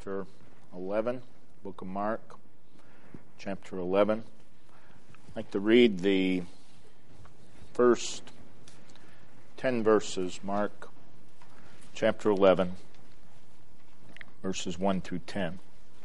chapter 11, book of Mark, chapter 11. I'd like to read the first 10 verses, Mark chapter 11, verses 1 through 10.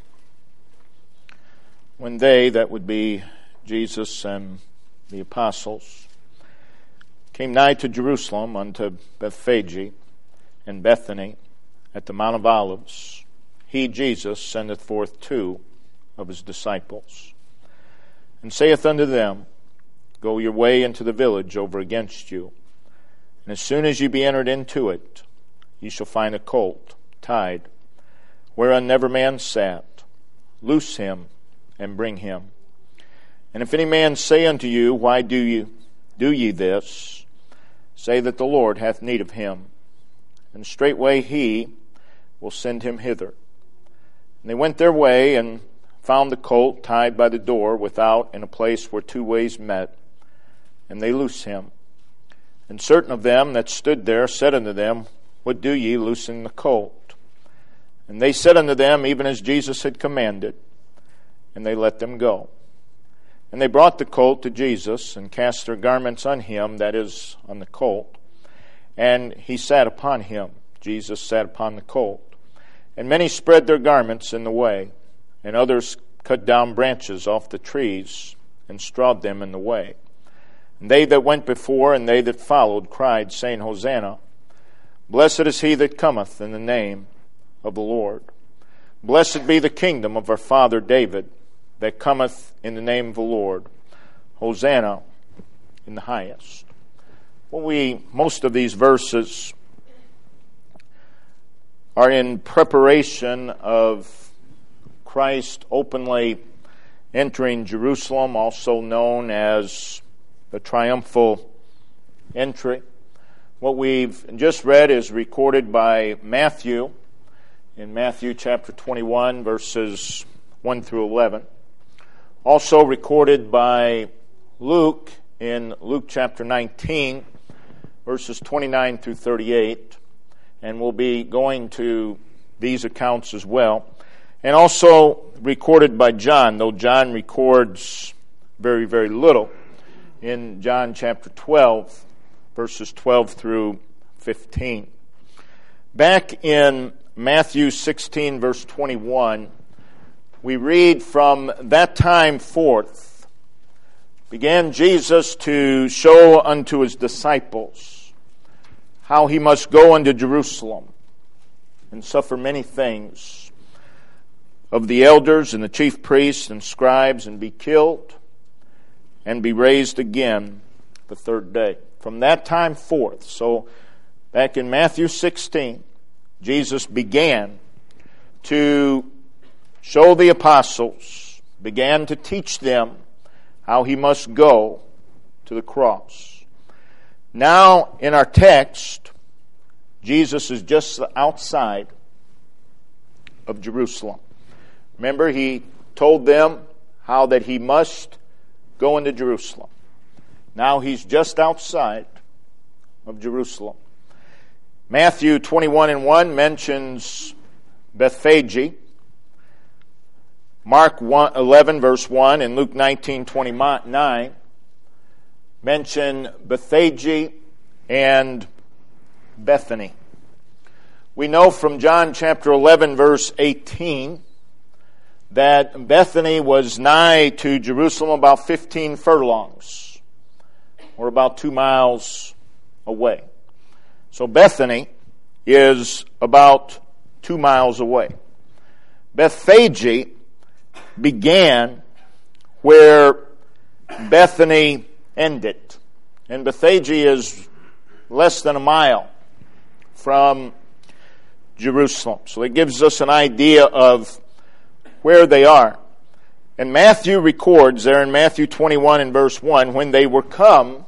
When they, that would be Jesus and the apostles, came nigh to Jerusalem unto Bethphage and Bethany at the Mount of Olives, he, Jesus, sendeth forth two of his disciples, and saith unto them, Go your way into the village over against you, and as soon as ye be entered into it, ye shall find a colt tied, whereon never man sat. Loose him, and bring him. And if any man say unto you, Why do ye this? Say that the Lord hath need of him, and straightway he will send him hither. And they went their way, and found the colt tied by the door without in a place where two ways met, and they loose him. And certain of them that stood there said unto them, What do ye loosing the colt? And they said unto them, Even as Jesus had commanded. And they let them go. And they brought the colt to Jesus, and cast their garments on him, that is, on the colt. And he sat upon him. Jesus sat upon the colt. And many spread their garments in the way, and others cut down branches off the trees, and strawed them in the way. And they that went before and they that followed cried, saying, Hosanna! Blessed is he that cometh in the name of the Lord. Blessed be the kingdom of our father David, that cometh in the name of the Lord. Hosanna in the highest. Well, most of these verses are in preparation of Christ openly entering Jerusalem, also known as the triumphal entry. What we've just read is recorded by Matthew in Matthew chapter 21, verses 1 through 11. Also recorded by Luke in Luke chapter 19, verses 29 through 38. And we'll be going to these accounts as well. And also recorded by John, though John records very, very little, in John chapter 12, verses 12 through 15. Back in Matthew 16, verse 21, we read, From that time forth began Jesus to show unto his disciples how he must go unto Jerusalem and suffer many things of the elders and the chief priests and scribes, and be killed and be raised again the third day. From that time forth, so back in Matthew 16, Jesus began to show the apostles, began to teach them how he must go to the cross. Now, in our text, Jesus is just outside of Jerusalem. Remember, he told them how that he must go into Jerusalem. Now he's just outside of Jerusalem. Matthew 21:1 mentions Bethphage. Mark 11, verse 1, and Luke 19:29 mention Bethphage and Bethany. We know from John chapter 11, verse 18, that Bethany was nigh to Jerusalem about 15 furlongs, or about 2 miles away. So Bethany is about 2 miles away. Bethphage began where Bethany ended. And Bethphage is less than a mile from Jerusalem. So it gives us an idea of where they are. And Matthew records there in Matthew 21 and verse 1, when they were come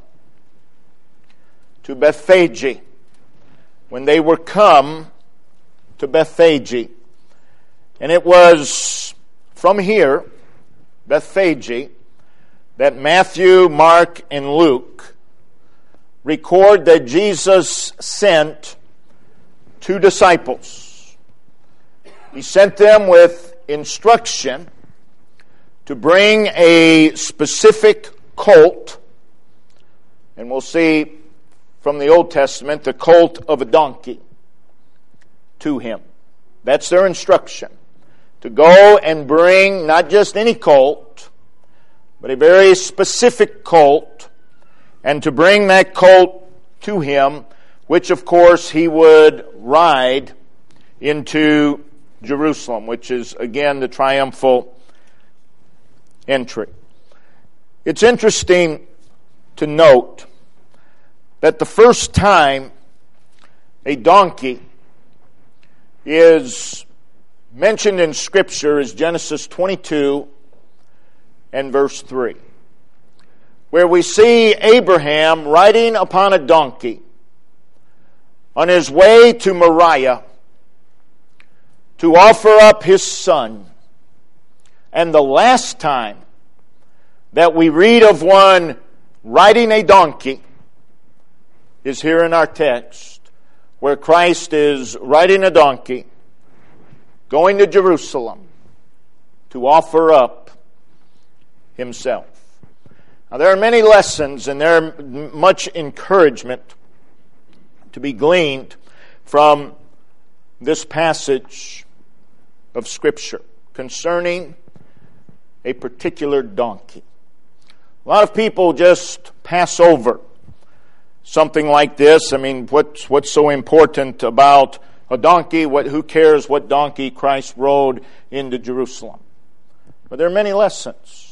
to Bethphage. When they were come to Bethphage. And it was from here, Bethphage, that Matthew, Mark, and Luke record that Jesus sent two disciples. He sent them with instruction to bring a specific colt, and we'll see from the Old Testament the colt of a donkey, to him. That's their instruction. To go and bring not just any colt, but a very specific colt, and to bring that colt to him, which of course he would ride into Jerusalem, which is again the triumphal entry. It's interesting to note that the first time a donkey is mentioned in Scripture is Genesis 22 and verse 3, where we see Abraham riding upon a donkey on his way to Moriah to offer up his son. And the last time that we read of one riding a donkey is here in our text, where Christ is riding a donkey, going to Jerusalem to offer up himself. Now, there are many lessons and there are much encouragement to be gleaned from this passage of Scripture concerning a particular donkey. A lot of people just pass over something like this. I mean, what's so important about a donkey? Who cares what donkey Christ rode into Jerusalem? But there are many lessons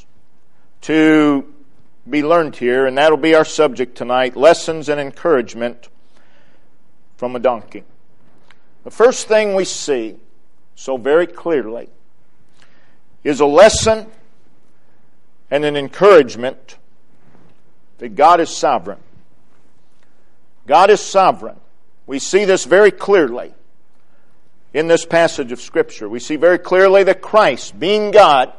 to be learned here, and that'll be our subject tonight, lessons and encouragement from a donkey. The first thing we see so very clearly is a lesson and an encouragement that God is sovereign. God is sovereign. We see this very clearly in this passage of Scripture. We see very clearly that Christ, being God,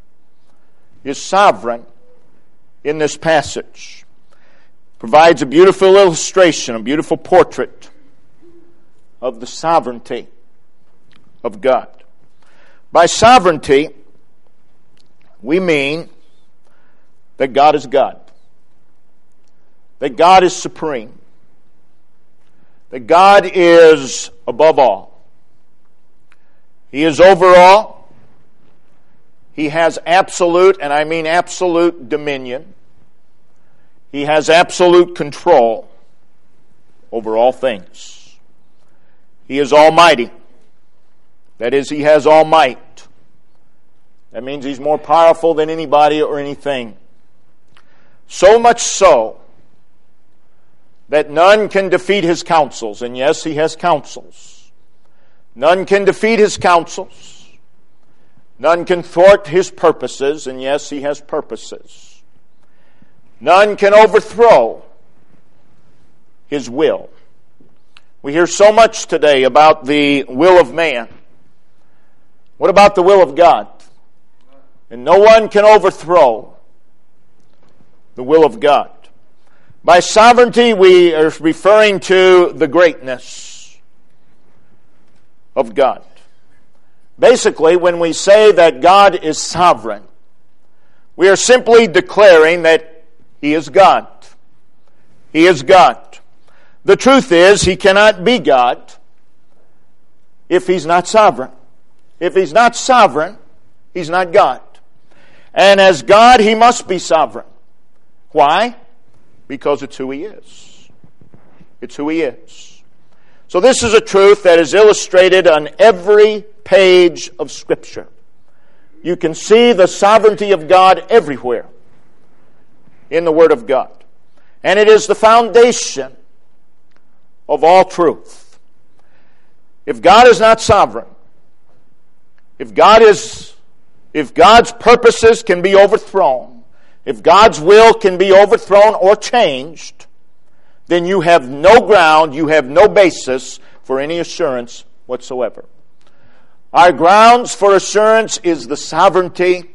is sovereign in this passage. Provides a beautiful illustration, a beautiful portrait of the sovereignty of God. By sovereignty, we mean that God is God. That God is supreme. That God is above all. He is over all. He has absolute, and I mean absolute, dominion. He has absolute control over all things. He is almighty. That is, He has all might. That means He's more powerful than anybody or anything. So much so that none can defeat His counsels. And yes, He has counsels. None can defeat His counsels. None can thwart His purposes. And yes, He has purposes. None can overthrow His will. We hear so much today about the will of man. What about the will of God? And no one can overthrow the will of God. By sovereignty, we are referring to the greatness of God. Basically, when we say that God is sovereign, we are simply declaring that He is God. He is God. The truth is, He cannot be God if He's not sovereign. If He's not sovereign, He's not God. And as God, He must be sovereign. Why? Because it's who He is. It's who He is. So this is a truth that is illustrated on every page of Scripture. You can see the sovereignty of God everywhere in the Word of God. And it is the foundation of all truth. If God is not sovereign, if God's purposes can be overthrown, if God's will can be overthrown or changed, then you have no ground, you have no basis for any assurance whatsoever. Our grounds for assurance is the sovereignty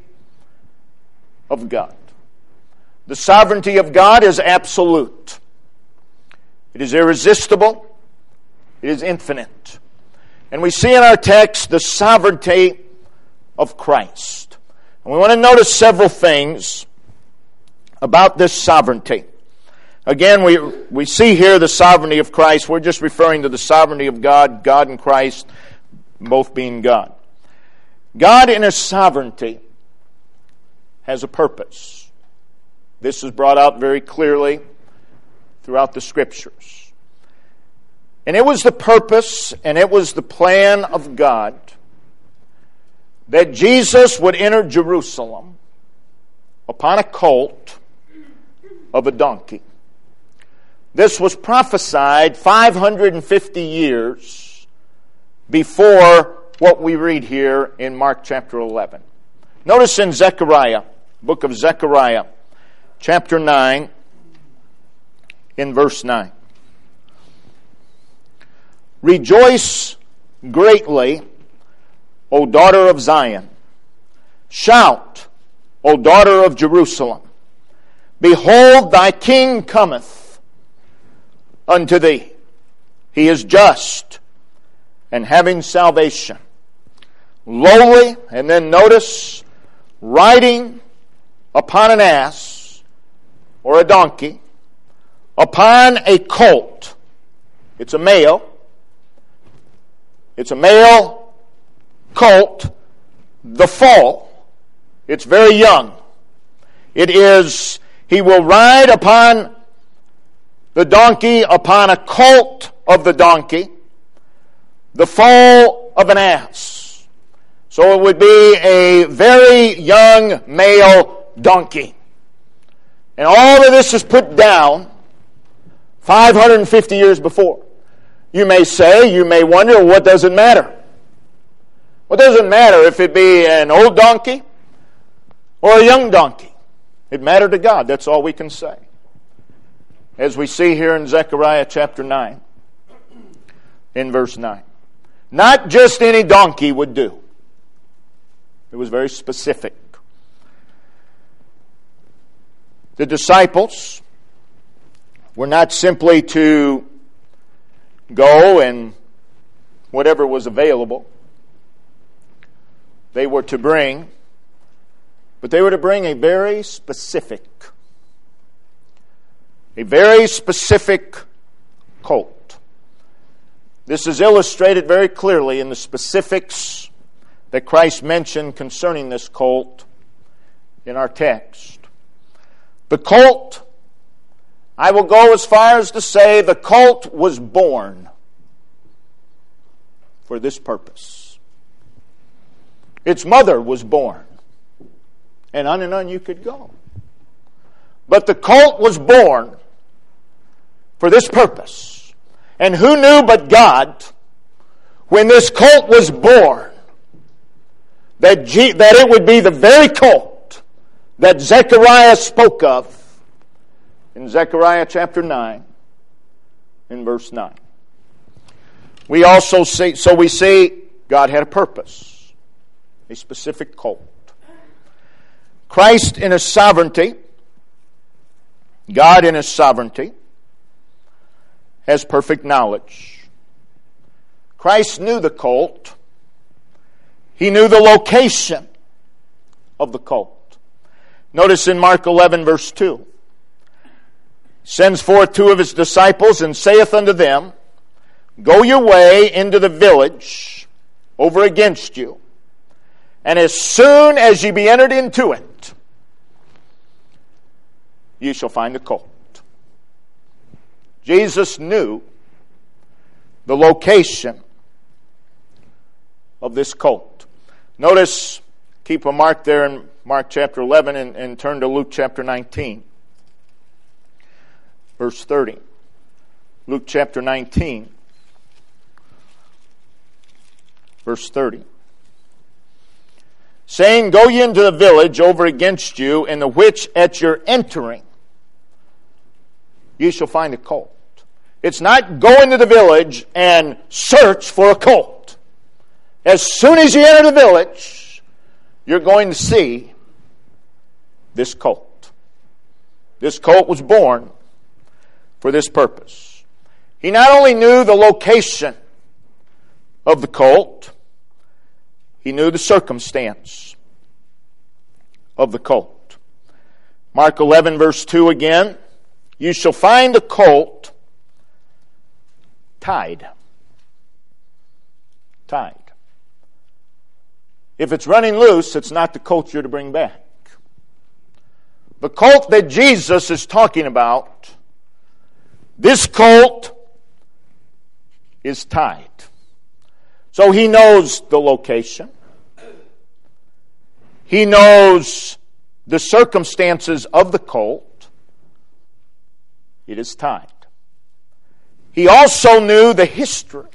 of God. The sovereignty of God is absolute. It is irresistible. It is infinite. And we see in our text the sovereignty of Christ. And we want to notice several things about this sovereignty. Again, we see here the sovereignty of Christ. We're just referring to the sovereignty of God, God and Christ, both being God. God in His sovereignty has a purpose. This is brought out very clearly throughout the Scriptures. And it was the purpose and it was the plan of God that Jesus would enter Jerusalem upon a colt of a donkey. This was prophesied 550 years before what we read here in Mark chapter 11. Notice in Zechariah, book of Zechariah, chapter 9, in verse 9. Rejoice greatly, O daughter of Zion. Shout, O daughter of Jerusalem. Behold, thy king cometh unto thee. He is just and having salvation. Lowly, and then notice, riding upon an ass or a donkey, upon a colt. It's a male. It's a male colt, the foal. It's very young. It is, he will ride upon the donkey, upon a colt of the donkey, the foal of an ass. So it would be a very young male donkey. And all of this is put down 550 years before. You may say, you may wonder, what does it matter? What does it matter if it be an old donkey or a young donkey? It mattered to God. That's all we can say. As we see here in Zechariah chapter 9, in verse 9. Not just any donkey would do. It was very specific. The disciples were not simply to go and whatever was available they were to bring, but they were to bring a very specific colt. This is illustrated very clearly in the specifics that Christ mentioned concerning this colt in our text. The colt, I will go as far as to say the colt was born for this purpose. Its mother was born, and on you could go. But the colt was born for this purpose. And who knew but God, when this colt was born, that it would be the very colt that Zechariah spoke of in Zechariah chapter 9, in verse 9. We also see, so we see God had a purpose, a specific colt. Christ in His sovereignty, God in His sovereignty, has perfect knowledge. Christ knew the colt. He knew the location of the colt. Notice in Mark 11 verse 2. Sends forth two of His disciples and saith unto them, Go your way into the village over against you, and as soon as ye be entered into it, ye shall find the colt. Jesus knew the location of this colt. Notice, keep a mark there in Mark chapter 11 and turn to Luke chapter 19. Verse 30. Luke chapter 19. Verse 30. Saying, Go ye into the village over against you, in the which at your entering ye shall find a colt. It's not go into the village and search for a colt. As soon as you enter the village, you're going to see this colt. This colt was born for this purpose. He not only knew the location of the colt. He knew the circumstance of the colt. Mark 11, verse 2 again. You shall find a colt tied. Tied. If it's running loose, it's not the colt you're to bring back. The colt that Jesus is talking about, this colt is tied. So he knows the location. He knows the circumstances of the colt. It is tied. He also knew the history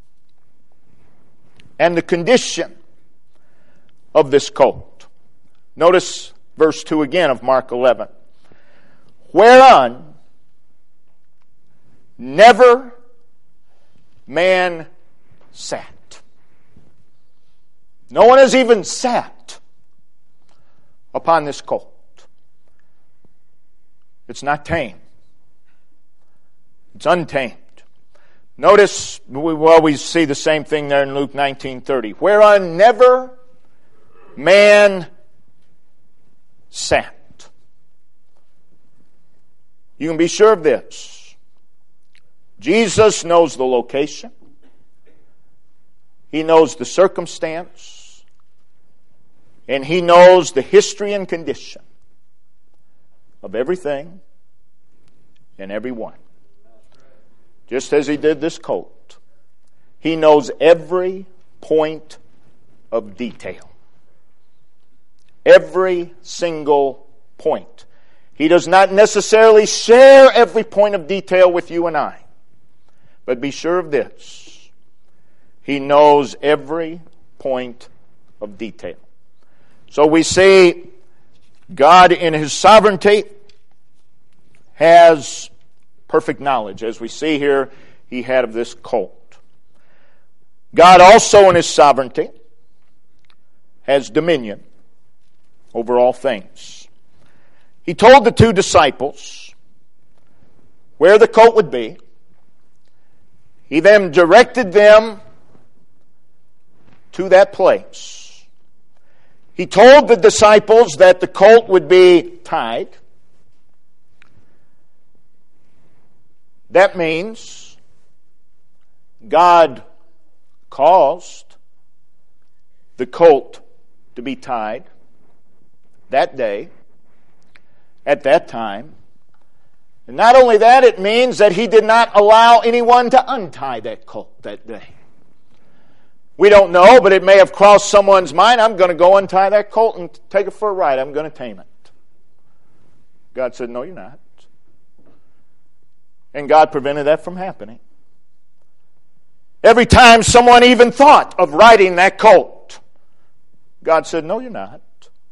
and the condition of this colt. Notice verse 2 again of Mark 11. Whereon never man sat. No one has even sat upon this colt. It's not tame. It's untamed. Notice, we see the same thing there in Luke 19:30. Whereon never man sat. You can be sure of this. Jesus knows the location. He knows the circumstance. And He knows the history and condition of everything and everyone. Just as He did this colt. He knows every point of detail. Every single point. He does not necessarily share every point of detail with you and I. But be sure of this. He knows every point of detail. So we see God in His sovereignty has perfect knowledge. As we see here, He had of this colt. God also in His sovereignty has dominion over all things. He told the two disciples where the colt would be. He then directed them to that place. He told the disciples that the colt would be tied. That means God caused the colt to be tied that day, at that time. And not only that, it means that He did not allow anyone to untie that colt that day. We don't know, but it may have crossed someone's mind, I'm going to go untie that colt and take it for a ride. I'm going to tame it. God said, no, you're not. And God prevented that from happening. Every time someone even thought of riding that colt, God said, no, you're not.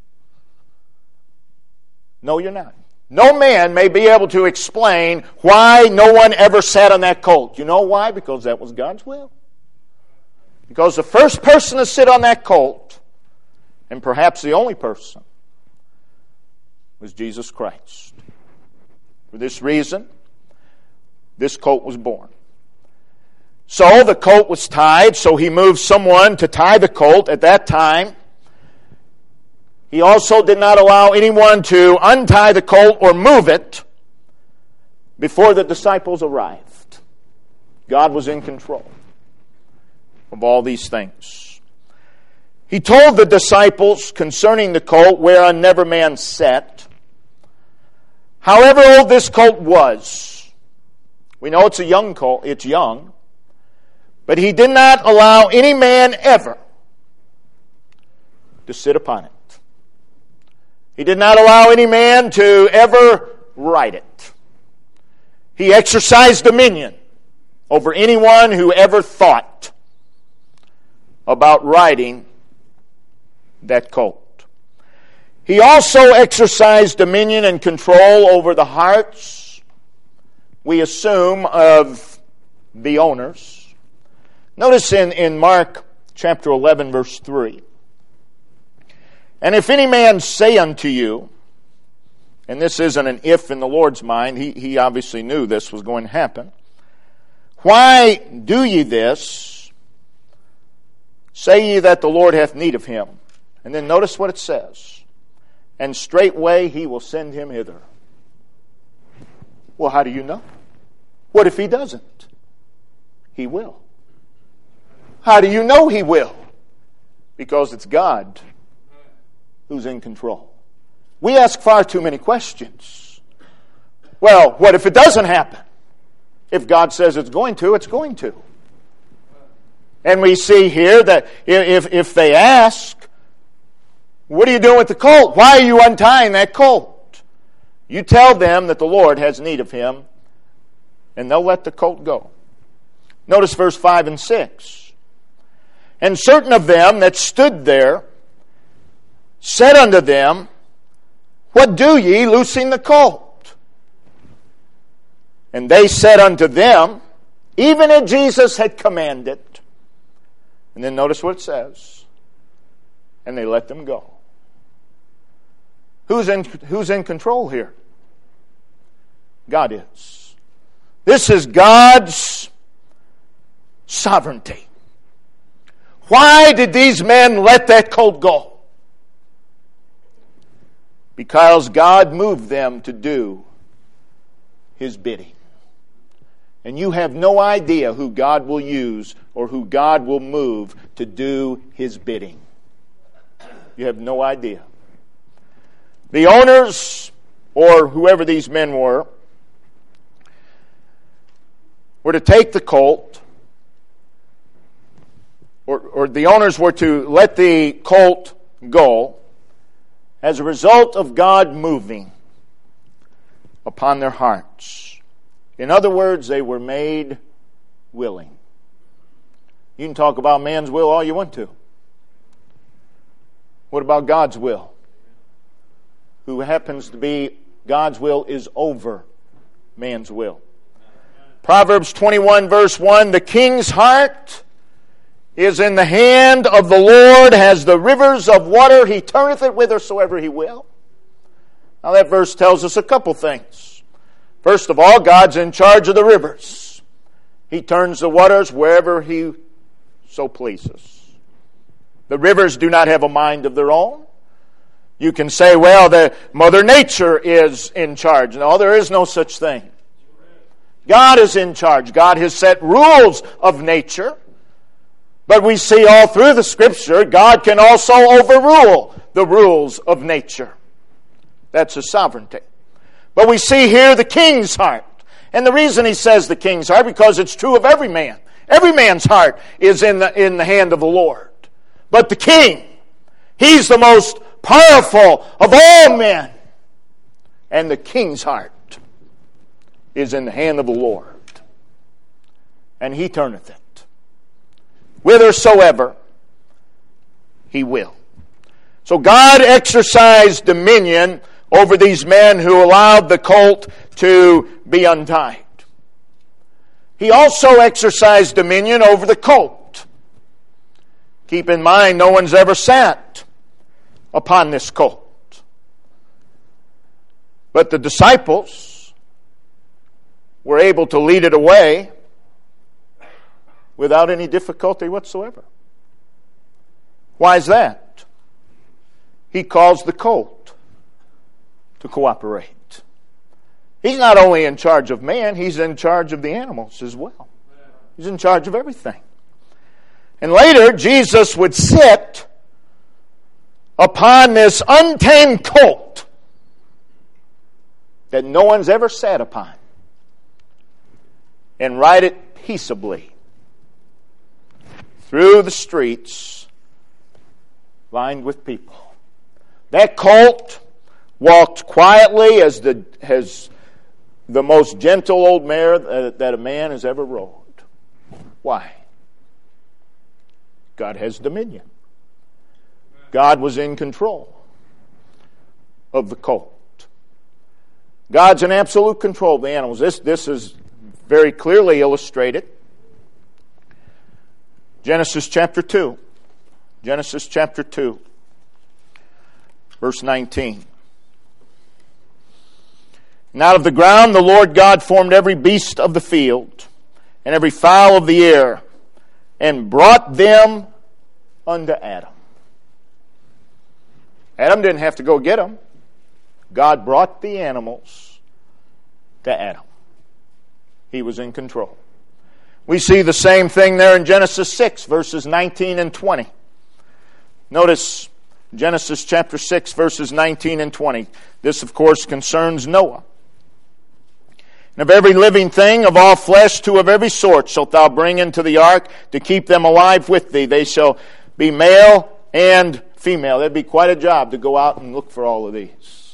No, you're not. No man may be able to explain why no one ever sat on that colt. You know why? Because that was God's will. Because the first person to sit on that colt, and perhaps the only person, was Jesus Christ. For this reason, this colt was born. So the colt was tied, so He moved someone to tie the colt at that time. He also did not allow anyone to untie the colt or move it before the disciples arrived. God was in control of all these things. He told the disciples concerning the colt whereon never man sat. However old this colt was, we know it's a young colt, it's young, but He did not allow any man ever to sit upon it. He did not allow any man to ever ride it. He exercised dominion over anyone who ever thought about riding that colt. He also exercised dominion and control over the hearts, we assume, of the owners. Notice in Mark chapter 11, verse 3. And if any man say unto you, and this isn't an if in the Lord's mind, he obviously knew this was going to happen. Why do ye this? Say ye that the Lord hath need of him. And then notice what it says. And straightway he will send him hither. Well, how do you know? What if he doesn't? He will. How do you know he will? Because it's God who's in control. We ask far too many questions. Well, what if it doesn't happen? If God says it's going to, it's going to. And we see here that if they ask, what are you doing with the colt? Why are you untying that colt? You tell them that the Lord has need of him, and they'll let the colt go. Notice verse 5 and 6. And certain of them that stood there said unto them, What do ye, loosing the colt? And they said unto them, even as Jesus had commanded. And then notice what it says. And they let them go. Who's in control here? God is. This is God's sovereignty. Why did these men let that colt go? Because God moved them to do his bidding. And you have no idea who God will use or who God will move to do his bidding. You have no idea. The owners, or whoever these men were to take the colt, or the owners were to let the colt go as a result of God moving upon their hearts. In other words, they were made willing. You can talk about man's will all you want to. What about God's will? Who happens to be, God's will is over man's will. Proverbs 21 verse 1, the king's heart is in the hand of the Lord, as the rivers of water, he turneth it whithersoever he will. Now that verse tells us a couple things. First of all, God's in charge of the rivers. He turns the waters wherever he so pleases. The rivers do not have a mind of their own. You can say, well, the Mother Nature is in charge. No, there is no such thing. God is in charge. God has set rules of nature. But we see all through the Scripture, God can also overrule the rules of nature. That's His sovereignty. But we see here the king's heart. And the reason he says the king's heart, because it's true of every man. Every man's heart is in the hand of the Lord. But the king, he's the most powerful of all men. And the king's heart is in the hand of the Lord. And he turneth it whithersoever he will. So God exercised dominion over these men who allowed the colt to be untied. He also exercised dominion over the colt. Keep in mind, no one's ever sat upon this colt. But the disciples were able to lead it away without any difficulty whatsoever. Why is that? He calls the colt to cooperate. He's not only in charge of man, he's in charge of the animals as well. He's in charge of everything. And later, Jesus would sit upon this untamed colt that no one's ever sat upon and ride it peaceably through the streets lined with people. That colt walked quietly as the most gentle old mare that a man has ever rode. Why? God has dominion. God was in control of the colt. God's in absolute control of the animals. This is very clearly illustrated. Genesis chapter 2. Genesis chapter 2. Verse 19. And out of the ground the Lord God formed every beast of the field and every fowl of the air, and brought them unto Adam. Adam didn't have to go get them. God brought the animals to Adam. He was in control. We see the same thing there in Genesis 6, verses 19 and 20. Notice Genesis chapter 6, verses 19 and 20. This, of course, concerns Noah. And of every living thing, of all flesh, two of every sort shalt thou bring into the ark to keep them alive with thee. They shall be male and female. That'd be quite a job to go out and look for all of these.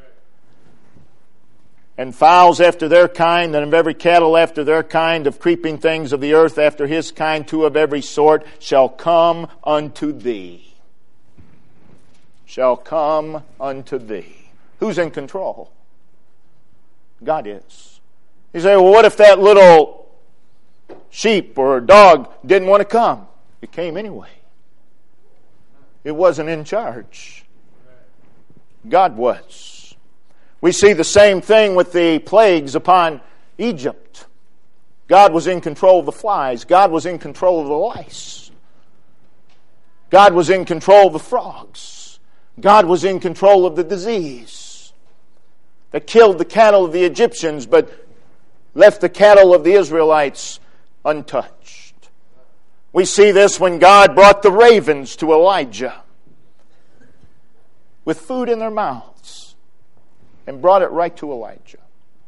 And fowls after their kind, and of every cattle after their kind, of creeping things of the earth after his kind, two of every sort shall come unto thee. Shall come unto thee. Who's in control? God is. You say, well, what if that little sheep or dog didn't want to come? It came anyway. It wasn't in charge. God was. We see the same thing with the plagues upon Egypt. God was in control of the flies. God was in control of the lice. God was in control of the frogs. God was in control of the disease that killed the cattle of the Egyptians but left the cattle of the Israelites untouched. We see this when God brought the ravens to Elijah with food in their mouths and brought it right to Elijah.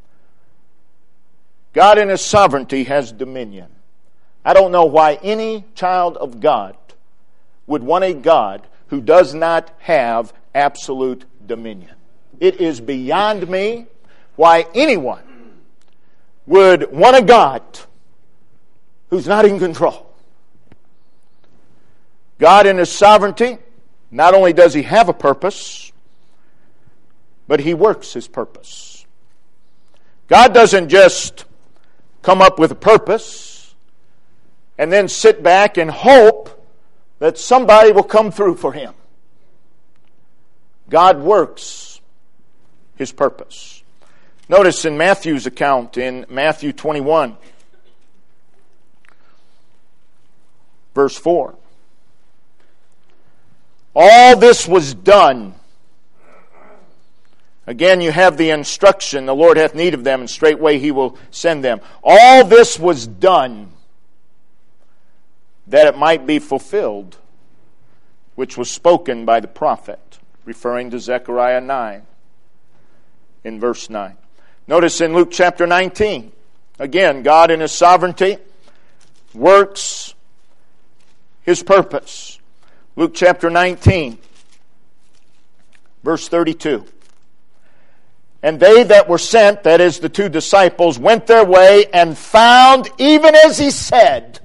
God in His sovereignty has dominion. I don't know why any child of God would want a God who does not have absolute dominion. It is beyond me why anyone would want a God who's not in control. God in His sovereignty, not only does He have a purpose, but He works His purpose. God doesn't just come up with a purpose and then sit back and hope that somebody will come through for Him. God works His purpose. Notice in Matthew's account, in Matthew 21, verse 4. All this was done. Again, you have the instruction, the Lord hath need of them, and straightway He will send them. All this was done that it might be fulfilled, which was spoken by the prophet, referring to Zechariah 9, in verse 9. Notice in Luke chapter 19, again, God in His sovereignty works His purpose. Luke chapter 19, verse 32. And they that were sent, that is the two disciples, went their way and found even as He said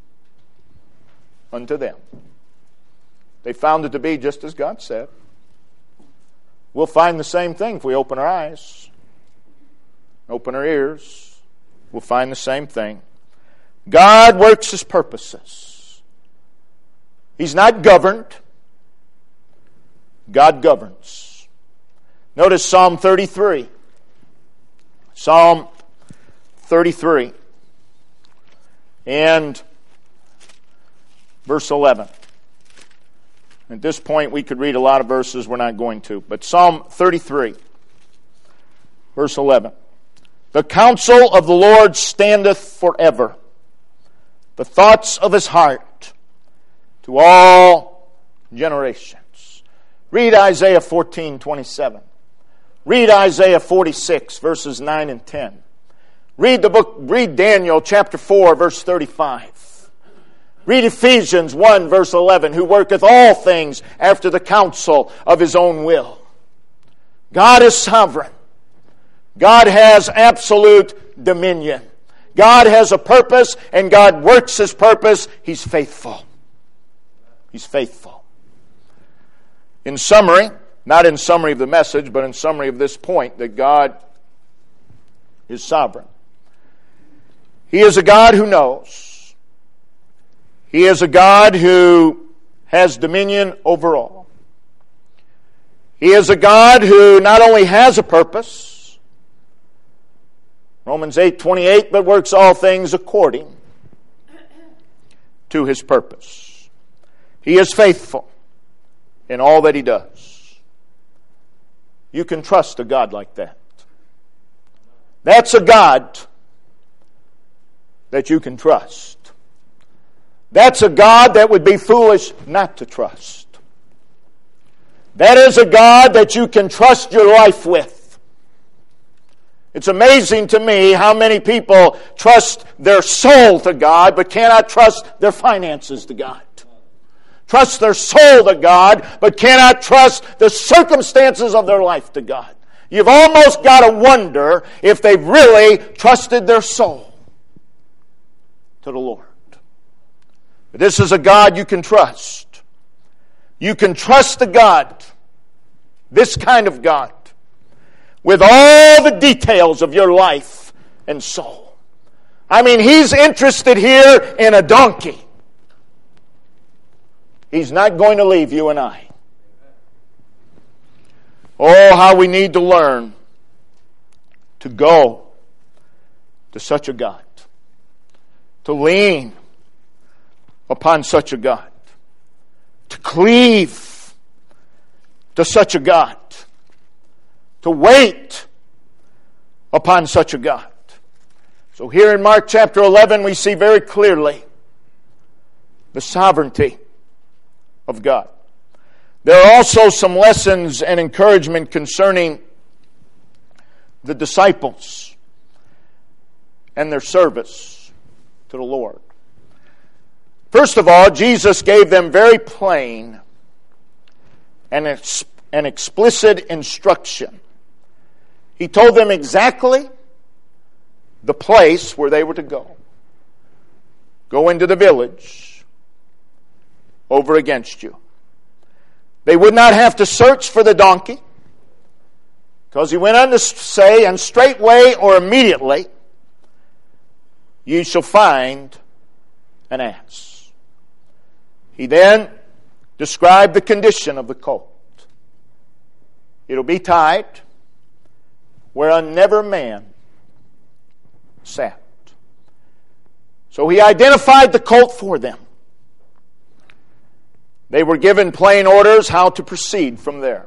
unto them. They found it to be just as God said. We'll find the same thing if we open our eyes, open our ears. We'll find the same thing. God works His purposes. He's not governed. God governs. Notice Psalm 33. Psalm 33 and verse 11. At this point, we could read a lot of verses. We're not going to. But Psalm 33, verse 11. The counsel of the Lord standeth forever, the thoughts of His heart to all generations. Read Isaiah 14:27. Read Isaiah 46, verses 9 and 10. Read Daniel chapter 4, verse 35. Read Ephesians 1, verse 11, who worketh all things after the counsel of His own will. God is sovereign. God has absolute dominion. God has a purpose, and God works His purpose. He's faithful. He's faithful. In summary, not in summary of the message, but in summary of this point, that God is sovereign. He is a God who knows. He is a God who has dominion over all. He is a God who not only has a purpose, Romans 8:28, but works all things according to His purpose. He is faithful in all that He does. You can trust a God like that. That's a God that you can trust. That's a God that would be foolish not to trust. That is a God that you can trust your life with. It's amazing to me how many people trust their soul to God but cannot trust their finances to God. Trust their soul to God but cannot trust the circumstances of their life to God. You've almost got to wonder if they've really trusted their soul to the Lord. But this is a God you can trust. You can trust the God, this kind of God, with all the details of your life and soul. I mean, He's interested here in a donkey. He's not going to leave you and I. Oh, how we need to learn to go to such a God, to lean upon such a God, to cleave to such a God, to wait upon such a God. So here in Mark chapter 11 we see very clearly the sovereignty of God. There are also some lessons and encouragement concerning the disciples and their service to the Lord. First of all, Jesus gave them very plain and explicit instruction. He told them exactly the place where they were to go. Go into the village over against you. They would not have to search for the donkey, because He went on to say, and straightway or immediately ye shall find an ass. He then described the condition of the colt. It'll be tied whereon never man sat. So He identified the colt for them. They were given plain orders how to proceed from there.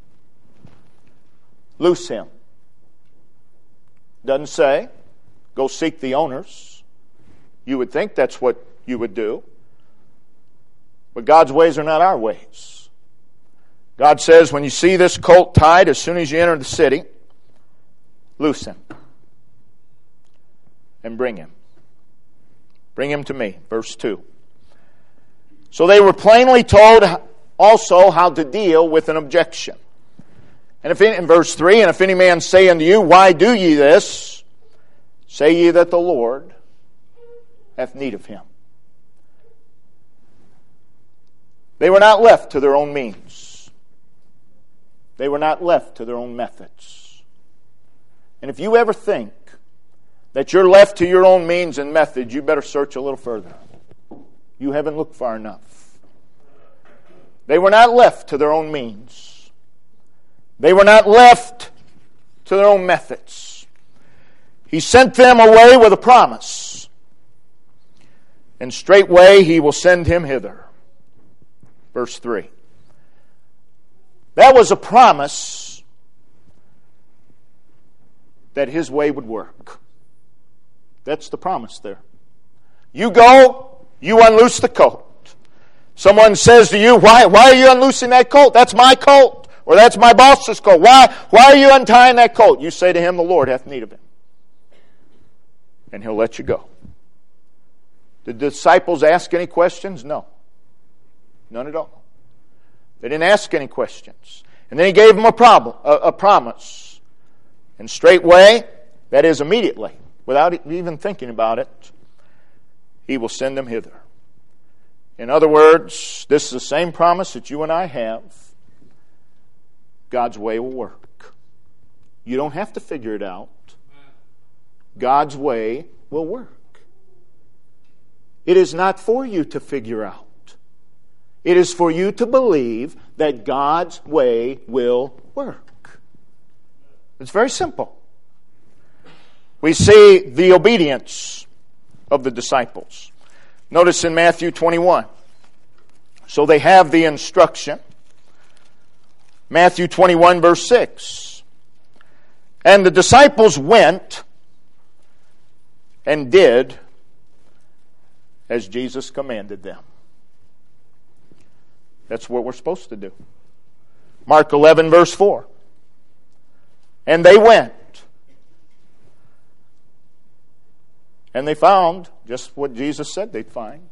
Loose him. Doesn't say, go seek the owners. You would think that's what you would do. But God's ways are not our ways. God says, when you see this colt tied, as soon as you enter the city, loose him. And bring him. Bring him to me. Verse 2. So they were plainly told also how to deal with an objection. And if in verse 3, and if any man say unto you, why do ye this? Say ye that the Lord hath need of him. They were not left to their own means. They were not left to their own methods. And if you ever think that you're left to your own means and methods, you better search a little further. You haven't looked far enough. They were not left to their own means. They were not left to their own methods. He sent them away with a promise. And straightway He will send him hither. Verse 3. That was a promise that His way would work. That's the promise there. You go. You unloose the colt. Someone says to you, why are you unloosing that colt? That's my colt. Or that's my boss's colt. Why are you untying that colt? You say to him, the Lord hath need of him. And He'll let you go. Did the disciples ask any questions? No. None at all. They didn't ask any questions. And then He gave them a promise. And straightway, that is immediately, without even thinking about it, He will send them hither. In other words, this is the same promise that you and I have. God's way will work. You don't have to figure it out. God's way will work. It is not for you to figure out. It is for you to believe that God's way will work. It's very simple. We see the obedience of the disciples. Notice in Matthew 21, So they have the instruction. Matthew 21, verse 6. And the disciples went and did as Jesus commanded them. That's what we're supposed to do. Mark 11, verse 4. And they went. And they found just what Jesus said they'd find.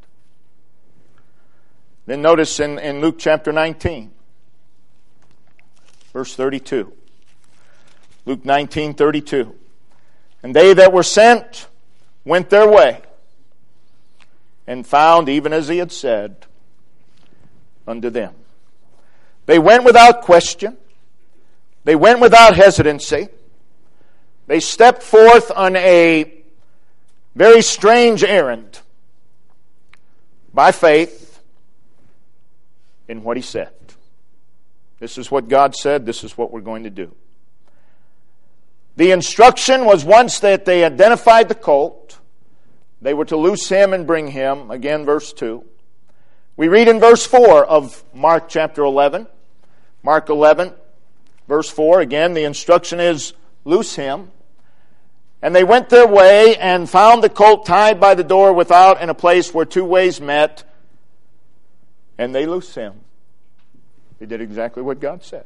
Then notice in Luke chapter 19, verse 32. Luke 19:32. And they that were sent went their way, and found even as he had said unto them. They went without question. They went without hesitancy. They stepped forth on a very strange errand by faith in what he said. This is what God said. This is what we're going to do. The instruction was once that they identified the colt, they were to loose him and bring him. Again, verse 2. We read in verse 4 of Mark chapter 11. Mark 11, verse 4. Again, the instruction is loose him. And they went their way and found the colt tied by the door without in a place where two ways met. And they loosed him. They did exactly what God said.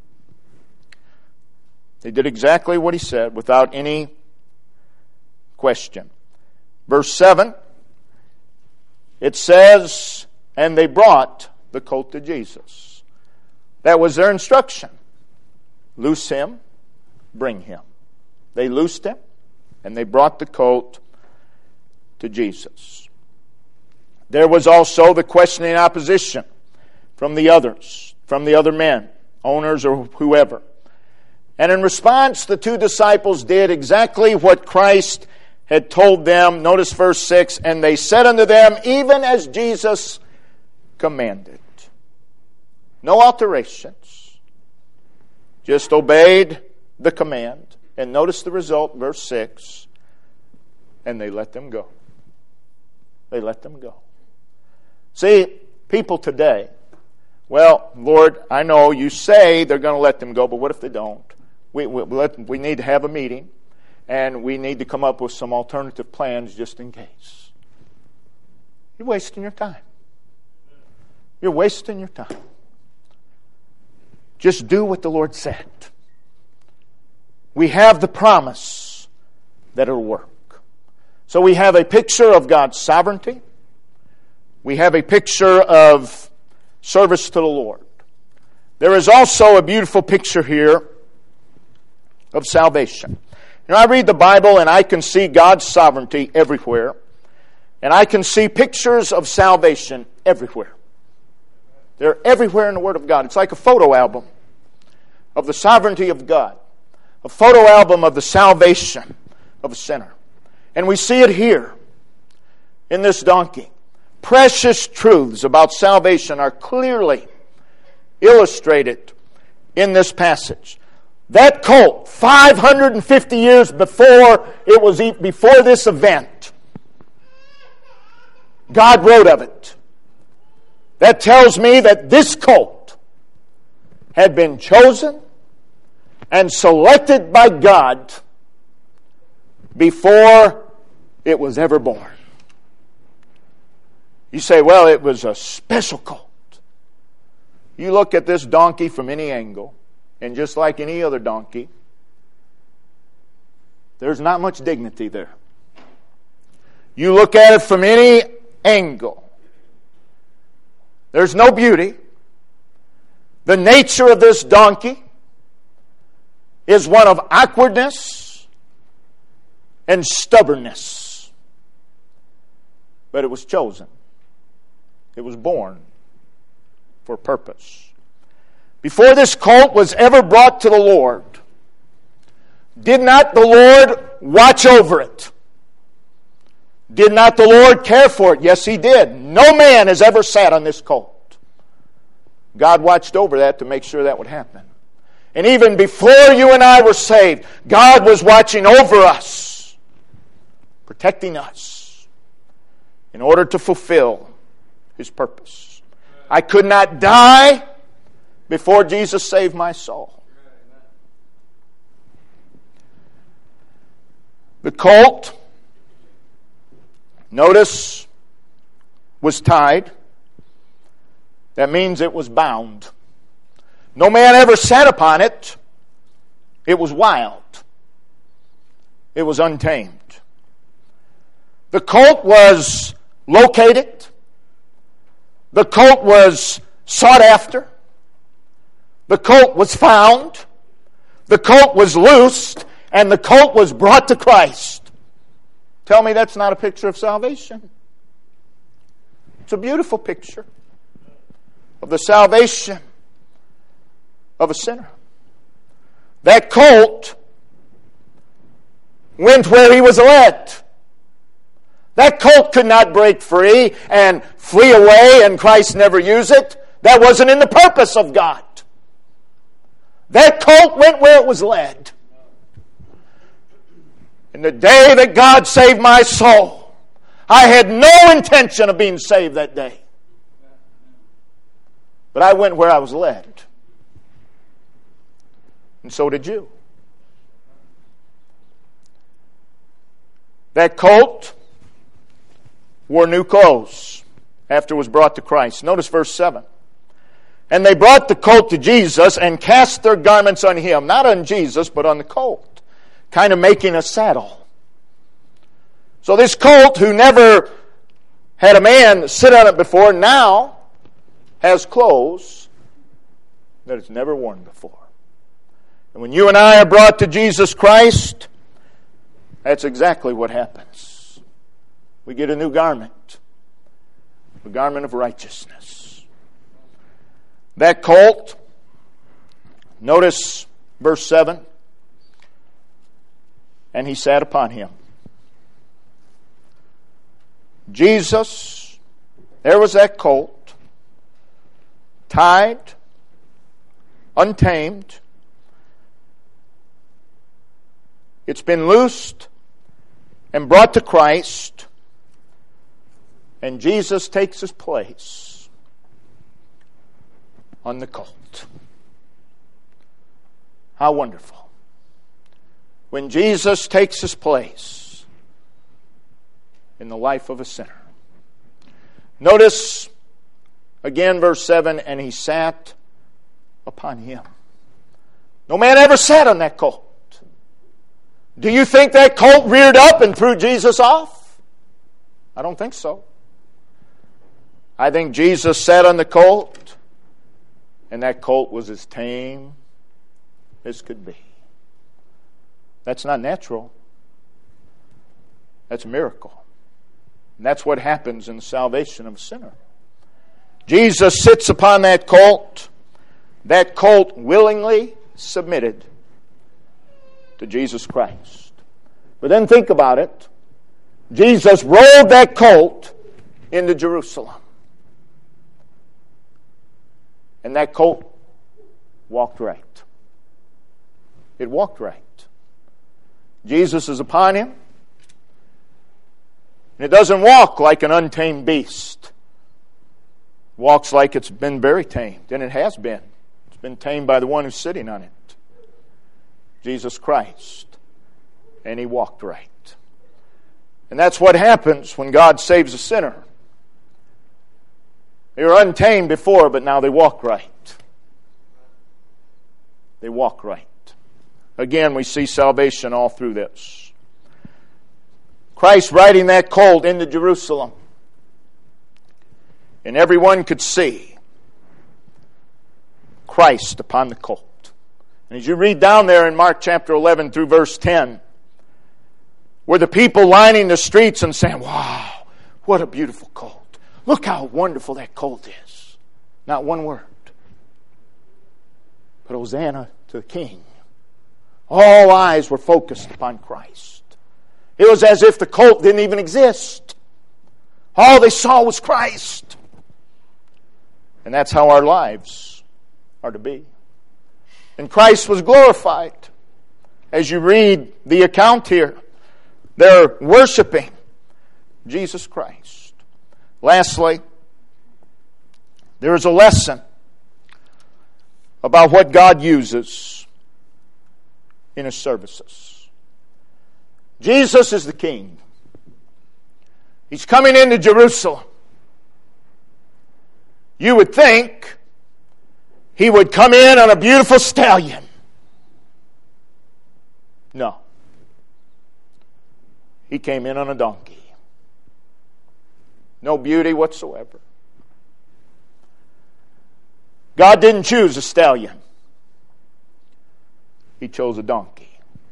They did exactly what he said without any question. Verse 7, it says, and they brought the colt to Jesus. That was their instruction. Loose him, bring him. They loosed him, and they brought the colt to Jesus. There was also the questioning opposition from the others, from the other men, owners or whoever. And in response, the two disciples did exactly what Christ had told them. Notice verse 6, and they said unto them, even as Jesus commanded. No alterations. Just obeyed the command. And notice the result, verse 6, and they let them go. They let them go. See, people today, well, Lord, I know you say they're going to let them go, but what if they don't? We need to have a meeting, and we need to come up with some alternative plans just in case. You're wasting your time. You're wasting your time. Just do what the Lord said. We have the promise that it'll work. So we have a picture of God's sovereignty. We have a picture of service to the Lord. There is also a beautiful picture here of salvation. You know, I read the Bible and I can see God's sovereignty everywhere. And I can see pictures of salvation everywhere. They're everywhere in the Word of God. It's like a photo album of the sovereignty of God. A photo album of the salvation of a sinner. And we see it here in this donkey. Precious truths about salvation are clearly illustrated in this passage. That colt, 550 years before this event, God wrote of it. That tells me that this colt had been chosen and selected by God before it was ever born. You say, well, it was a special colt. You look at this donkey from any angle, and just like any other donkey, there's not much dignity there. You look at it from any angle, there's no beauty. The nature of this donkey is one of awkwardness and stubbornness. But it was chosen. It was born for purpose. Before this colt was ever brought to the Lord, did not the Lord watch over it? Did not the Lord care for it? Yes, He did. No man has ever sat on this colt. God watched over that to make sure that would happen. And even before you and I were saved, God was watching over us, protecting us, in order to fulfill His purpose. I could not die before Jesus saved my soul. The colt, notice, was tied. That means it was bound. No man ever sat upon it. It was wild. It was untamed. The colt was located. The colt was sought after. The colt was found. The colt was loosed. And the colt was brought to Christ. Tell me that's not a picture of salvation. It's a beautiful picture of the salvation of a sinner. That colt went where he was led. That colt could not break free and flee away and Christ never use it. That wasn't in the purpose of God. That colt went where it was led. In the day that God saved my soul, I had no intention of being saved that day. But I went where I was led. And so did you. That colt wore new clothes after it was brought to Christ. Notice verse 7. And they brought the colt to Jesus and cast their garments on him. Not on Jesus, but on the colt. Kind of making a saddle. So this colt, who never had a man sit on it before, now has clothes that it's never worn before. And when you and I are brought to Jesus Christ, that's exactly what happens. We get a new garment. A garment of righteousness. That colt, notice verse 7. And he sat upon him. Jesus, there was that colt, tied, untamed. It's been loosed and brought to Christ, and Jesus takes his place on the colt. How wonderful. When Jesus takes his place in the life of a sinner. Notice again verse 7, and he sat upon him. No man ever sat on that colt. Do you think that colt reared up and threw Jesus off? I don't think so. I think Jesus sat on the colt, and that colt was as tame as could be. That's not natural. That's a miracle. And that's what happens in the salvation of a sinner. Jesus sits upon that colt. That colt willingly submitted to Jesus Christ. But then think about it. Jesus rode that colt into Jerusalem. And that colt walked right. It walked right. Jesus is upon him. And it doesn't walk like an untamed beast. It walks like it's been very tamed. And it has been. It's been tamed by the one who's sitting on it. Jesus Christ. And he walked right. And that's what happens when God saves a sinner. They were untamed before, but now they walk right. They walk right. Again, we see salvation all through this. Christ riding that colt into Jerusalem. And everyone could see Christ upon the colt. And as you read down there in Mark chapter 11 through verse 10, were the people lining the streets and saying, wow, what a beautiful colt. Look how wonderful that colt is. Not one word. But Hosanna to the King. All eyes were focused upon Christ. It was as if the colt didn't even exist. All they saw was Christ. And that's how our lives are to be. And Christ was glorified. As you read the account here, they're worshiping Jesus Christ. Lastly, There is a lesson about what God uses in His services. Jesus is the King. He's coming into Jerusalem. You would think He would come in on a beautiful stallion. No. He came in on a donkey. No beauty whatsoever. God didn't choose a stallion. He chose a donkey.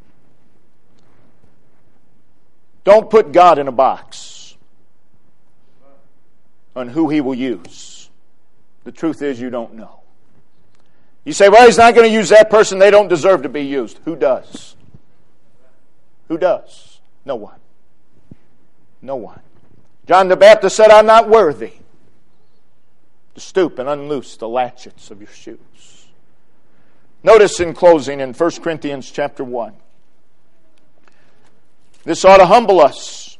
Don't put God in a box on who He will use. The truth is, you don't know. You say, well, He's not going to use that person. They don't deserve to be used. Who does? Who does? No one. No one. John the Baptist said, I'm not worthy to stoop and unloose the latchets of your shoes. Notice in closing in 1 Corinthians chapter 1. This ought to humble us.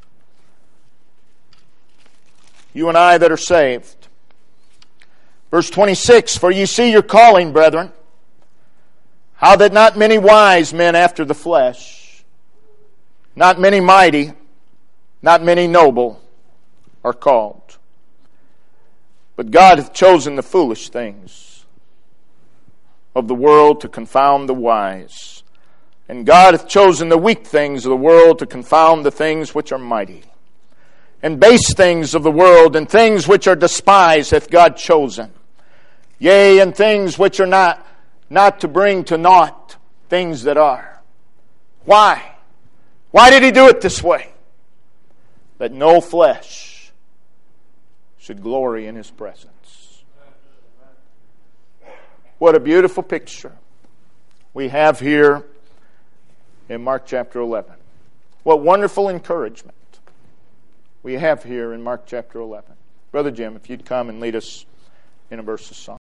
You and I that are saved. Verse 26, for ye see your calling, brethren, how that not many wise men after the flesh, not many mighty, not many noble are called. But God hath chosen the foolish things of the world to confound the wise. And God hath chosen the weak things of the world to confound the things which are mighty. And base things of the world and things which are despised hath God chosen. Yea, and things which are not to bring to naught things that are. Why? Why did He do it this way? That no flesh should glory in His presence. What a beautiful picture we have here in Mark chapter 11. What wonderful encouragement we have here in Mark chapter 11. Brother Jim, if you'd come and lead us in a verse of song.